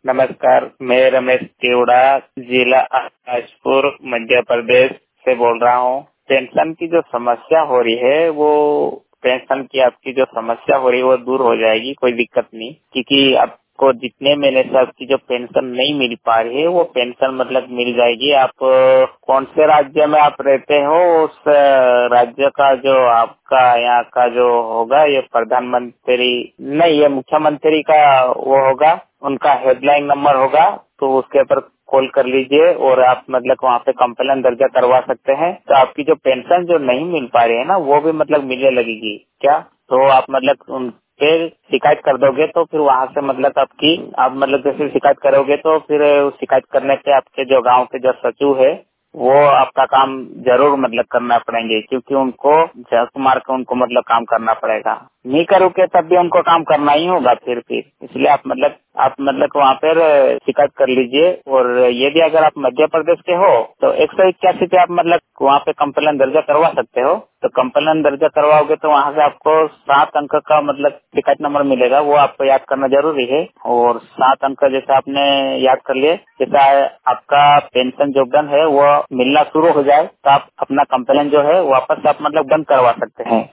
नमस्कार, मैं रमेश तिवड़ा, जिला आजपुर, मध्य प्रदेश से बोल रहा हूँ। पेंशन की जो समस्या हो रही है वो पेंशन की आपकी जो समस्या हो रही है वो दूर हो जाएगी, कोई दिक्कत नहीं। क्योंकि आपको जितने महीने से आपकी जो पेंशन नहीं मिल पा रही है वो पेंशन मतलब मिल जाएगी। आप कौन से राज्य में आप रहते हो, उस राज्य का जो आपका यहाँ का जो होगा, ये प्रधानमंत्री नहीं, ये मुख्यमंत्री का वो होगा, उनका हेडलाइन नंबर होगा, तो उसके ऊपर कॉल कर लीजिए और आप मतलब वहाँ पे कंप्लेन दर्ज करवा सकते हैं। तो आपकी जो पेंशन जो नहीं मिल पा रही है ना, वो भी मतलब मिलने लगेगी क्या? तो आप मतलब उन पे शिकायत कर दोगे तो फिर वहाँ से मतलब आप मतलब जैसे शिकायत करोगे तो फिर शिकायत करने पे आपके जो गांव के जो सचिव है वो आपका काम जरूर मतलब करना पड़ेंगे, क्योंकि उनको जस मार के उनको मतलब काम करना पड़ेगा। नहीं करोगे तब भी उनको काम करना ही होगा फिर इसलिए आप मतलब वहाँ पर शिकायत कर लीजिए। और ये भी अगर आप मध्य प्रदेश के हो तो 181 पे आप मतलब वहाँ पे कंप्लेन दर्ज करवा सकते हो। तो कंप्लेन दर्ज करवाओगे तो वहाँ से आपको 7 अंक का मतलब शिकायत नंबर मिलेगा, वो आपको याद करना जरूरी है। और 7 अंक जैसे आपने याद कर लिए, जैसा आपका पेंशन योगदान है वो मिलना शुरू हो जाए तो आप अपना कंप्लेन जो है वापस आप मतलब बंद करवा सकते हैं।